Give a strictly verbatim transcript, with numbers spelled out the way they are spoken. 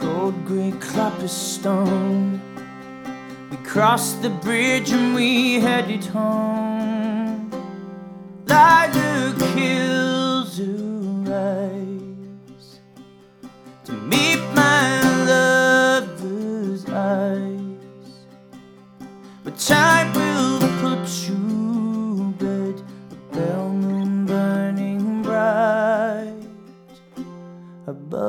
old grey Clapperstone. We crossed the bridge and we headed home. Lilac hills who rise to meet